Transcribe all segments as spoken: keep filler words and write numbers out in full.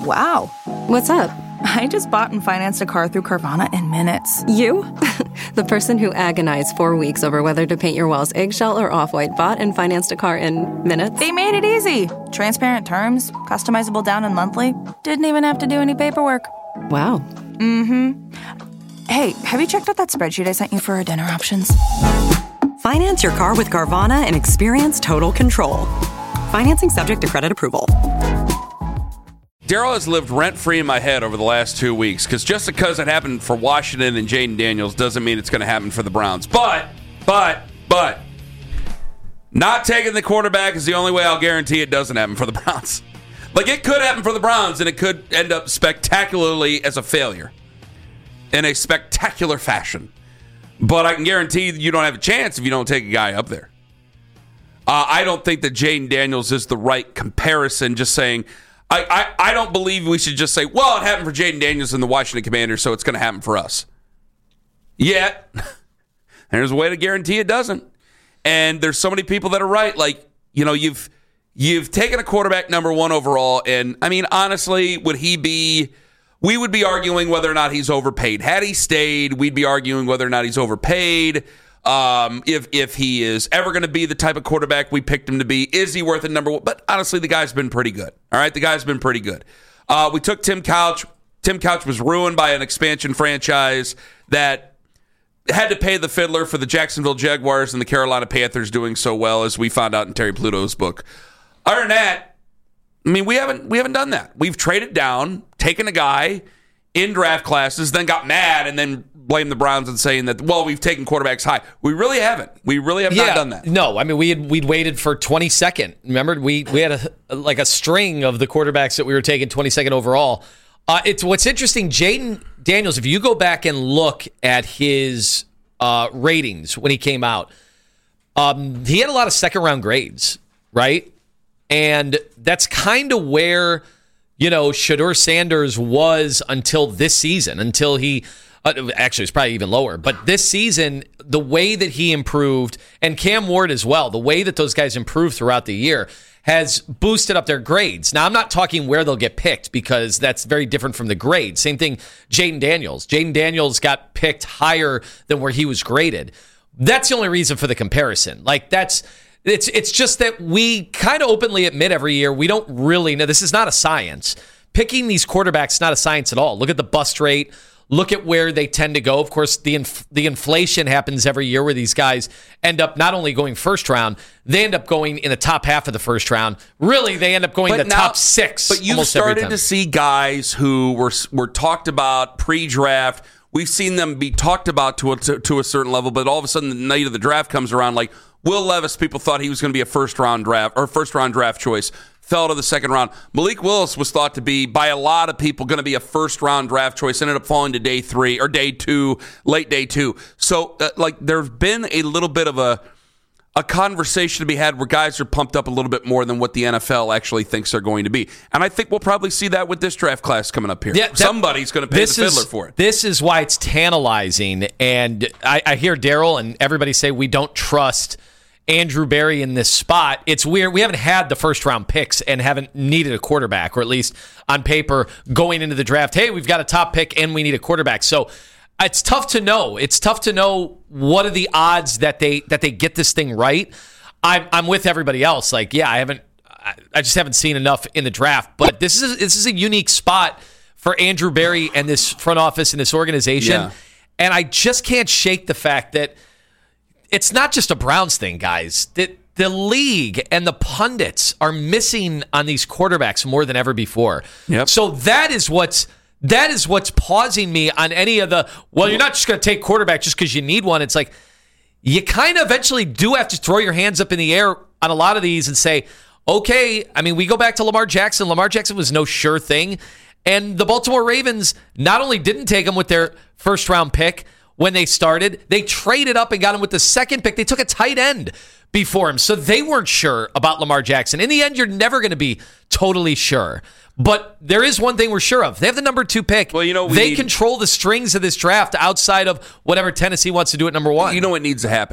Wow. What's up? I just bought and financed a car through Carvana in minutes. You? The person who agonized four weeks over whether to paint your walls eggshell or off-white bought and financed a car in minutes? They made it easy. Transparent terms, customizable down and monthly. Didn't even have to do any paperwork. Wow. Mm-hmm. Hey, have you checked out that spreadsheet I sent you for our dinner options? Finance your car with Carvana and experience total control. Financing subject to credit approval. Daryl has lived rent-free in my head over the last two weeks because just because it happened for Washington and Jaden Daniels doesn't mean it's going to happen for the Browns. But, but, but, not taking the quarterback is the only way I'll guarantee it doesn't happen for the Browns. Like, it could happen for the Browns, and it could end up spectacularly as a failure in a spectacular fashion. But I can guarantee you don't have a chance if you don't take a guy up there. Uh, I don't think that Jaden Daniels is the right comparison, just saying... I, I, I don't believe we should just say, well, it happened for Jaden Daniels and the Washington Commanders, so it's going to happen for us. Yet, there's a way to guarantee it doesn't. And there's so many people that are right. Like, you know, you've you've taken a quarterback number one overall, and, I mean, honestly, would he be... We would be arguing whether or not he's overpaid. Had he stayed, we'd be arguing whether or not he's overpaid. Um, if if he is ever going to be the type of quarterback we picked him to be, is he worth a number one? But honestly, the guy's been pretty good. All right, the guy's been pretty good. Uh, we took Tim Couch. Tim Couch was ruined by an expansion franchise that had to pay the fiddler for the Jacksonville Jaguars and the Carolina Panthers doing so well, as we found out in Terry Pluto's book. Other than that, I mean, we haven't we haven't done that. We've traded down, taken a guy in draft classes, then got mad, and then blame the Browns and saying that, well, we've taken quarterbacks high. We really haven't. We really have yeah, not done that. No, I mean, we had, we'd waited for twenty-second. Remember, we we had a, like a string of the quarterbacks that we were taking twenty-second overall. Uh, it's what's interesting, Jaden Daniels, if you go back and look at his uh, ratings when he came out, um, he had a lot of second-round grades, right? And that's kind of where, you know, Shedeur Sanders was until this season, until he... Uh, actually, it's probably even lower. But this season, the way that he improved, and Cam Ward as well, the way that those guys improved throughout the year has boosted up their grades. Now, I'm not talking where they'll get picked because that's very different from the grade. Same thing, Jaden Daniels. Jaden Daniels got picked higher than where he was graded. That's the only reason for the comparison. Like, that's... It's it's just that we kind of openly admit every year we don't really know. This is not a science. Picking these quarterbacks is not a science at all. Look at the bust rate. Look at where they tend to go. Of course, the inf- the inflation happens every year where these guys end up not only going first round, they end up going in the top half of the first round. Really, they end up going but the now, top six. But you've started to see guys who were were talked about pre-draft. We've seen them be talked about to a, to, to a certain level, but all of a sudden the night of the draft comes around, like Will Levis, people thought he was going to be a first round draft or first round draft choice. Fell to the second round. Malik Willis was thought to be, by a lot of people, going to be a first-round draft choice. Ended up falling to day three or day two, late day two. So, uh, like, there's been a little bit of a a conversation to be had where guys are pumped up a little bit more than what the N F L actually thinks they're going to be. And I think we'll probably see that with this draft class coming up here. Yeah, that, Somebody's going to pay the fiddler is, for it. This is why it's tantalizing. And I, I hear Daryl and everybody say we don't trust Andrew Berry in this spot. It's weird. We haven't had the first round picks and haven't needed a quarterback, or at least on paper going into the draft. Hey, we've got a top pick and we need a quarterback. So it's tough to know. It's tough to know what are the odds that they that they get this thing right. I'm I'm with everybody else. Like, yeah, I haven't. I just haven't seen enough in the draft. But this is a, this is a unique spot for Andrew Berry and this front office and this organization. Yeah. And I just can't shake the fact that it's not just a Browns thing, guys. The, the league and the pundits are missing on these quarterbacks more than ever before. Yep. So that is what's that is what's pausing me on any of the, well, you're not just going to take quarterback just because you need one. It's like you kind of eventually do have to throw your hands up in the air on a lot of these and say, okay, I mean, we go back to Lamar Jackson. Lamar Jackson was no sure thing. And the Baltimore Ravens not only didn't take him with their first round pick when they started, they traded up and got him with the second pick. They took a tight end before him, so they weren't sure about Lamar Jackson. In the end, you're never going to be totally sure. But there is one thing we're sure of. They have the number two pick. Well, you know, we they need, control the strings of this draft outside of whatever Tennessee wants to do at number one. You know what needs to happen here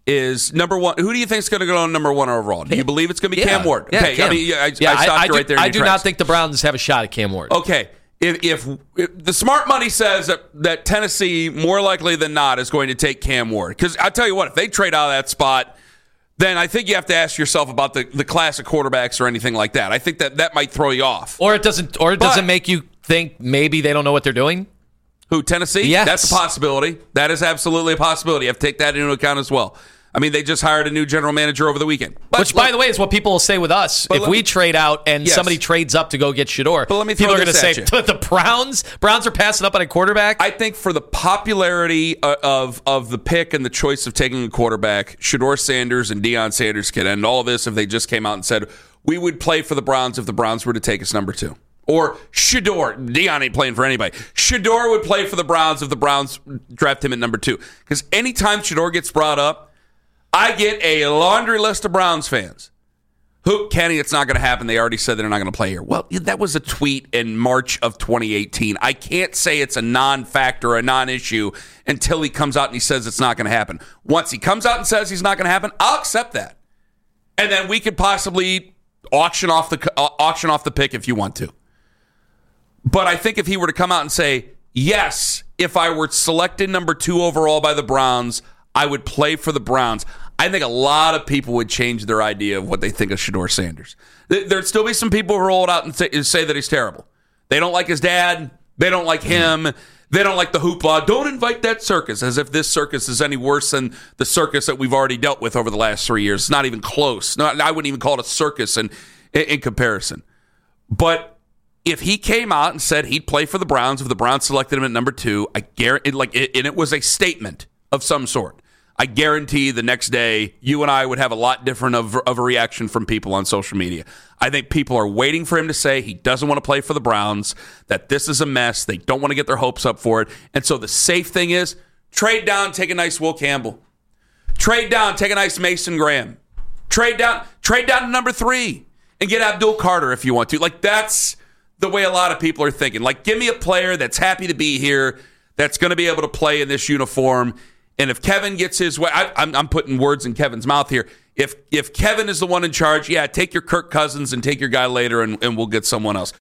is number one. Who do you think is going to go on number one overall? Do you believe it's going to be yeah. Cam Ward? Yeah, okay, Cam. I mean, I, yeah, I stopped I, I you do, right there. I do tracks. not think the Browns have a shot at Cam Ward. Okay, if, if, if the smart money says that, that Tennessee, more likely than not, is going to take Cam Ward, because I tell you what, if they trade out of that spot, then I think you have to ask yourself about the, the class of quarterbacks or anything like that. I think that that might throw you off, or it doesn't, or it but, doesn't make you think maybe they don't know what they're doing. Who, Tennessee? Yes. That's a possibility. That is absolutely a possibility. You have to take that into account as well. I mean, they just hired a new general manager over the weekend. But, Which, by the way, is what people will say with us. If we me, trade out and yes. somebody trades up to go get Shedeur, but let me throw people are going to this say, at you. the Browns Browns are passing up on a quarterback? I think for the popularity of, of the pick and the choice of taking a quarterback, Shedeur Sanders and Deion Sanders could end all this if they just came out and said, we would play for the Browns if the Browns were to take us number two. Or Shedeur. Deion ain't playing for anybody. Shedeur would play for the Browns if the Browns draft him at number two. Because anytime Shedeur gets brought up, I get a laundry list of Browns fans. Who, Kenny, it's not going to happen. They already said they're not going to play here. Well, that was a tweet in March of twenty eighteen. I can't say it's a non-factor, a non-issue, until he comes out and he says it's not going to happen. Once he comes out and says he's not going to happen, I'll accept that. And then we could possibly auction off the uh, auction off the pick if you want to. But I think if he were to come out and say, yes, if I were selected number two overall by the Browns, I would play for the Browns, I think a lot of people would change their idea of what they think of Shedeur Sanders. There'd still be some people who roll it out and say, say that he's terrible. They don't like his dad. They don't like him. They don't like the hoopla. Don't invite that circus, as if this circus is any worse than the circus that we've already dealt with over the last three years. It's not even close. Not, I wouldn't even call it a circus in, in, in comparison. But if he came out and said he'd play for the Browns, if the Browns selected him at number two, I guarantee, like, it, and it was a statement of some sort, I guarantee the next day you and I would have a lot different of, of a reaction from people on social media. I think people are waiting for him to say he doesn't want to play for the Browns, that this is a mess. They don't want to get their hopes up for it. And so the safe thing is trade down, take a nice Will Campbell. Trade down, take a nice Mason Graham. Trade down, trade down to number three and get Abdul Carter if you want to. Like, that's the way a lot of people are thinking. Like, give me a player that's happy to be here, that's going to be able to play in this uniform. And if Kevin gets his way, I, I'm, I'm putting words in Kevin's mouth here. If if Kevin is the one in charge, yeah, take your Kirk Cousins and take your guy later, and, and we'll get someone else.